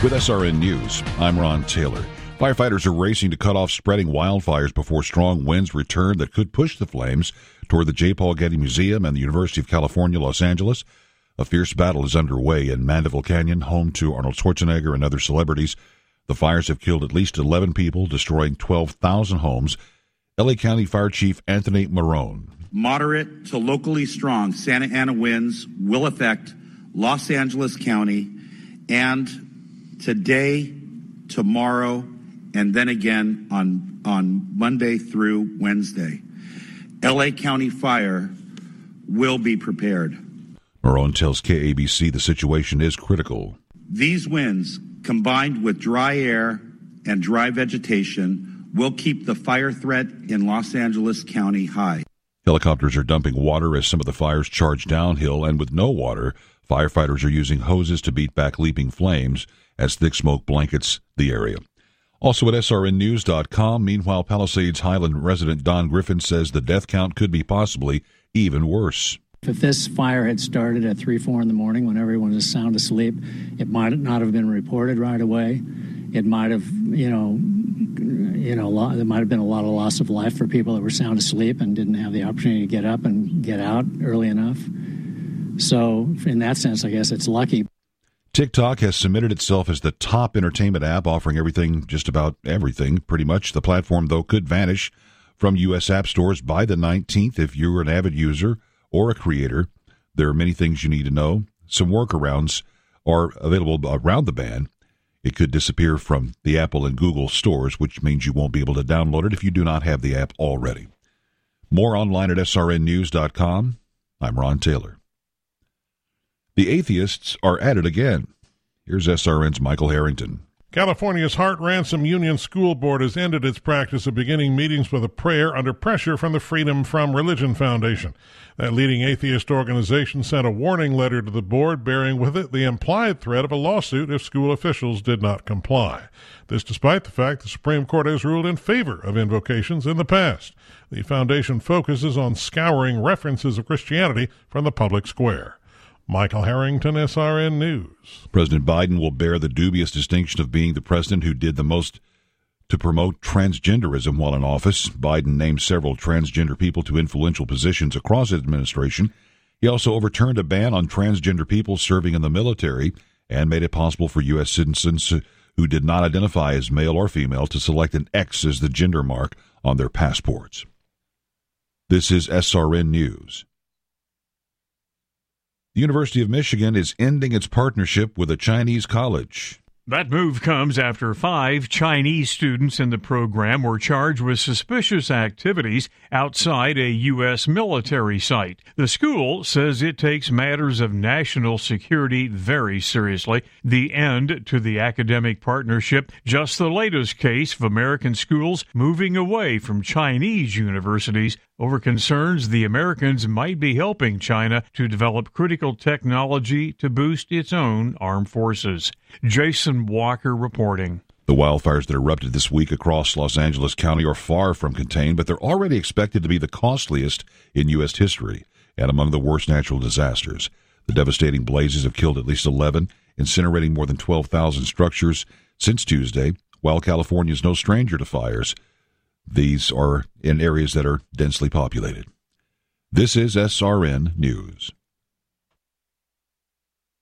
With SRN News, I'm Ron Taylor. Firefighters are racing to cut off spreading wildfires before strong winds return that could push the flames toward the J. Paul Getty Museum and the University of California, Los Angeles. A fierce battle is underway in Mandeville Canyon, home to Arnold Schwarzenegger and other celebrities. The fires have killed at least 11 people, destroying 12,000 homes. L.A. County Fire Chief Anthony Marone. Moderate to locally strong Santa Ana winds will affect Los Angeles County and today, tomorrow, and then again on Monday through Wednesday. L.A. County Fire will be prepared. Marone tells KABC the situation is critical. These winds, combined with dry air and dry vegetation, will keep the fire threat in Los Angeles County high. Helicopters are dumping water as some of the fires charge downhill, and with no water, firefighters are using hoses to beat back leaping flames as thick smoke blankets the area. Also at srnnews.com, meanwhile, Palisades Highland resident Don Griffin says the death count could be possibly even worse. If this fire had started at 3, 4 in the morning when everyone was sound asleep, it might not have been reported right away. It might have, there might have been a lot of loss of life for people that were sound asleep and didn't have the opportunity to get up and get out early enough. So in that sense, I guess it's lucky. TikTok has submitted itself as the top entertainment app, offering everything, just about everything, pretty much. The platform, though, could vanish from U.S. app stores by the 19th if you're an avid user or a creator. There are many things you need to know. Some workarounds are available around the ban. It could disappear from the Apple and Google stores, which means you won't be able to download it if you do not have the app already. More online at srnnews.com. I'm Ron Taylor. The atheists are at it again. Here's SRN's Michael Harrington. California's Heart Ransom Union School Board has ended its practice of beginning meetings with a prayer under pressure from the Freedom from Religion Foundation. That leading atheist organization sent a warning letter to the board, bearing with it the implied threat of a lawsuit if school officials did not comply. This despite the fact the Supreme Court has ruled in favor of invocations in the past. The foundation focuses on scouring references of Christianity from the public square. Michael Harrington, SRN News. President Biden will bear the dubious distinction of being the president who did the most to promote transgenderism while in office. Biden named several transgender people to influential positions across his administration. He also overturned a ban on transgender people serving in the military and made it possible for U.S. citizens who did not identify as male or female to select an X as the gender mark on their passports. This is SRN News. The University of Michigan is ending its partnership with a Chinese college. That move comes after 5 Chinese students in the program were charged with suspicious activities outside a U.S. military site. The school says it takes matters of national security very seriously. The end to the academic partnership, just the latest case of American schools moving away from Chinese universities over concerns the Americans might be helping China to develop critical technology to boost its own armed forces. Jason Walker reporting. The wildfires that erupted this week across Los Angeles County are far from contained, but they're already expected to be the costliest in U.S. history and among the worst natural disasters. The devastating blazes have killed at least 11, incinerating more than 12,000 structures since Tuesday. While California is no stranger to fires, these are in areas that are densely populated. This is SRN News.